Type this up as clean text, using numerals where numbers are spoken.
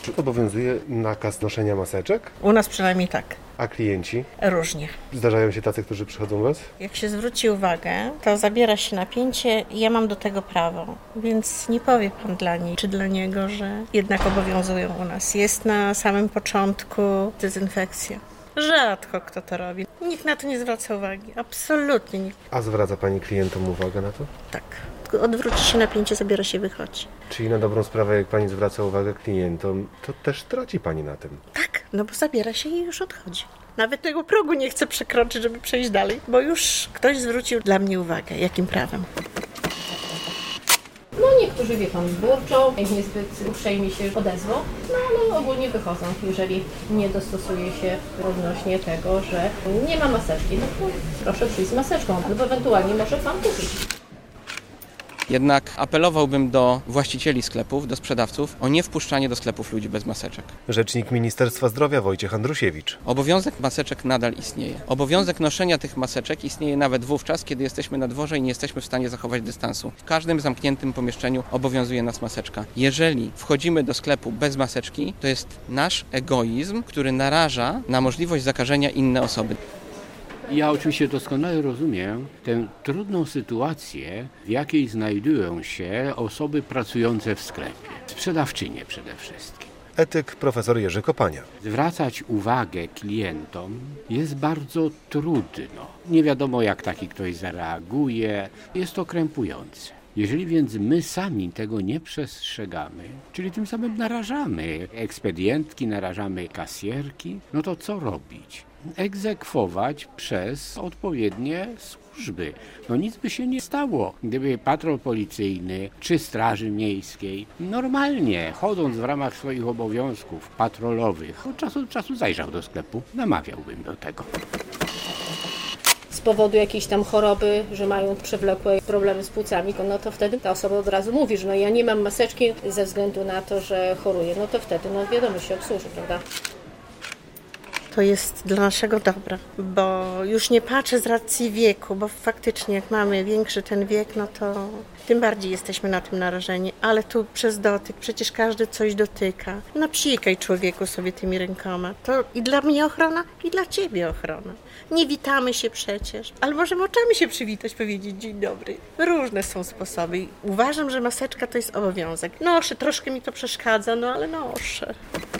Czy obowiązuje nakaz noszenia maseczek? U nas przynajmniej tak. A klienci? Różnie. Zdarzają się tacy, którzy przychodzą do Was? Jak się zwróci uwagę, to zabiera się napięcie i ja mam do tego prawo. Więc nie powie pan dla niej czy dla niego, że jednak obowiązują u nas. Jest na samym początku dezynfekcja. Rzadko kto to robi. Nikt na to nie zwraca uwagi. Absolutnie nikt. A zwraca Pani klientom uwagę na to? Tak. Odwróci się napięcie, zabiera się, wychodzi. Czyli na dobrą sprawę, jak Pani zwraca uwagę klientom, to też traci Pani na tym. Tak, no bo zabiera się i już odchodzi. Nawet tego progu nie chcę przekroczyć, żeby przejść dalej, bo już ktoś zwrócił dla mnie uwagę. Jakim prawem? No niektórzy, wie pan, burczą, niezbyt uprzejmie się odezwą, no ale ogólnie wychodzą, jeżeli nie dostosuje się odnośnie tego, że nie ma maseczki, no to proszę przyjść z maseczką, albo ewentualnie może pan kupić. Jednak apelowałbym do właścicieli sklepów, do sprzedawców o niewpuszczanie do sklepów ludzi bez maseczek. Rzecznik Ministerstwa Zdrowia Wojciech Andrusiewicz. Obowiązek maseczek nadal istnieje. Obowiązek noszenia tych maseczek istnieje nawet wówczas, kiedy jesteśmy na dworze i nie jesteśmy w stanie zachować dystansu. W każdym zamkniętym pomieszczeniu obowiązuje nas maseczka. Jeżeli wchodzimy do sklepu bez maseczki, to jest nasz egoizm, który naraża na możliwość zakażenia inne osoby. Ja oczywiście doskonale rozumiem tę trudną sytuację, w jakiej znajdują się osoby pracujące w sklepie, sprzedawczynie przede wszystkim. Etyk profesor Jerzy Kopania. Zwracać uwagę klientom jest bardzo trudno. Nie wiadomo, jak taki ktoś zareaguje. Jest to krępujące. Jeżeli więc my sami tego nie przestrzegamy, czyli tym samym narażamy ekspedientki, narażamy kasjerki, no to co robić? Egzekwować przez odpowiednie służby. No nic by się nie stało, gdyby patrol policyjny czy straży miejskiej normalnie, chodząc w ramach swoich obowiązków patrolowych, od czasu do czasu zajrzał do sklepu, namawiałbym do tego. Z powodu jakiejś tam choroby, że mają przewlekłe problemy z płucami, no to wtedy ta osoba od razu mówi, że no ja nie mam maseczki ze względu na to, że choruję. No to wtedy, no wiadomo, się obsłuży, prawda? To jest dla naszego dobra, bo już nie patrzę z racji wieku, bo faktycznie jak mamy większy ten wiek, no to tym bardziej jesteśmy na tym narażeni, ale tu przez dotyk, przecież każdy coś dotyka. Napsikaj człowieku sobie tymi rękoma. To i dla mnie ochrona, i dla ciebie ochrona. Nie witamy się przecież, ale możemy oczami się przywitać, powiedzieć dzień dobry. Różne są sposoby i uważam, że maseczka to jest obowiązek. Noszę, troszkę mi to przeszkadza, no ale noszę.